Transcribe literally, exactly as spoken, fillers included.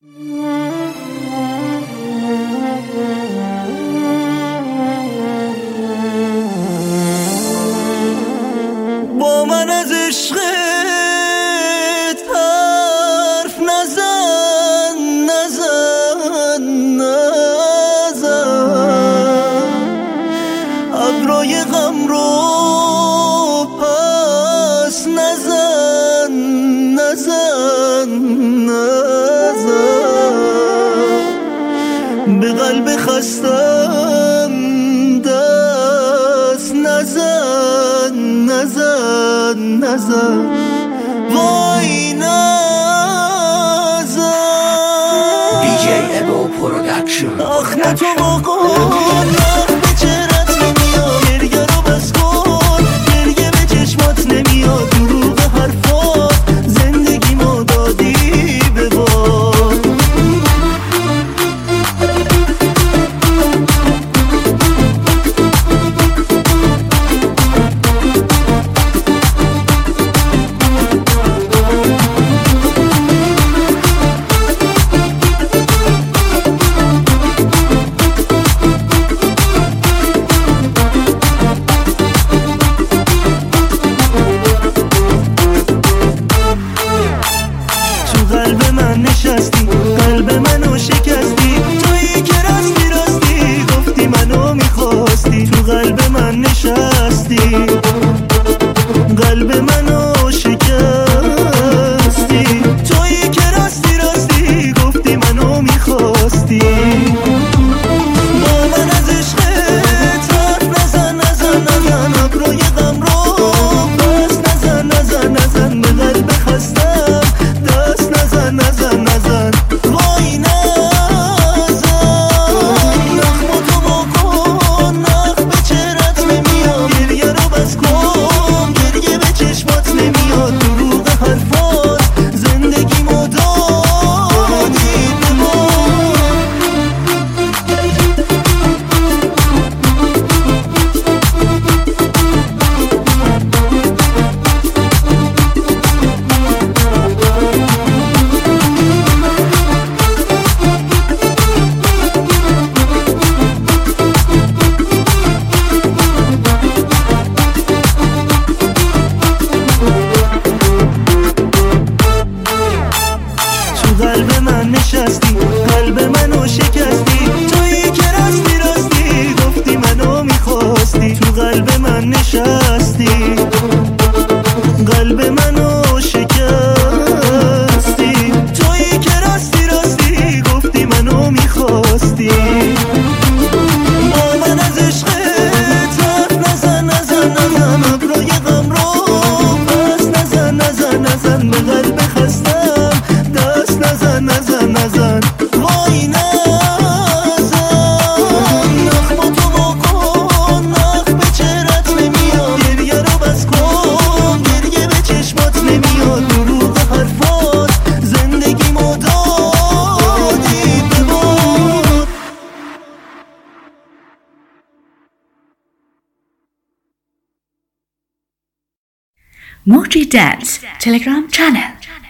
با من از عشقت حرف نزن نزن نزن ابرای غم رو پس نزن نزن نزن به قلب خستم دست نزن نزن نزن وای نزن دی جی ابو پروداکشن. آخ نه تو واقعا به چهرت نمیاد، گریه رو بس کن، گریه به چشمات نمیاد، دروغ حرفات زندگی ما دادی به باد. قلب منو شکستی، تویی که راستی راستی گفتی منو میخواستی، تو قلب من نشستی، قلب منو شکستی، تویی که راستی راستی گفتی منو میخواستی. با من از عشقت حرف نزن نزن نزن ابروی غم رو پس نزن نزن نزن به قلب خستم دست نزن نزن نزن وای نزن نخماتو بکن، نخ به چهرت نمیاد، گریه رو بس کن، گریه به چشمات نمیاد، دروغ حرفات زندگی ما دادی به ما. قلب من نشستی، قلب منو شکستی، تویی که راستی راستی گفتی منو میخواستی، تو قلب من نشستی، قلب منو شکستی، تویی که راستی راستی گفتی منو میخواستی. با من از عشقت حرف نزن نزن نزن ابروی غم رو پس نزن نزن نزن به قلب خستم دست نزن نزن نزن وای نزن نخماتو بکن، نخ به چهرت نمیاد، گریه رو بس کن، گریه به چشمات نمیاد، دروغ حرفات زندگی ما دادی به باد. Moji Dance Telegram channel.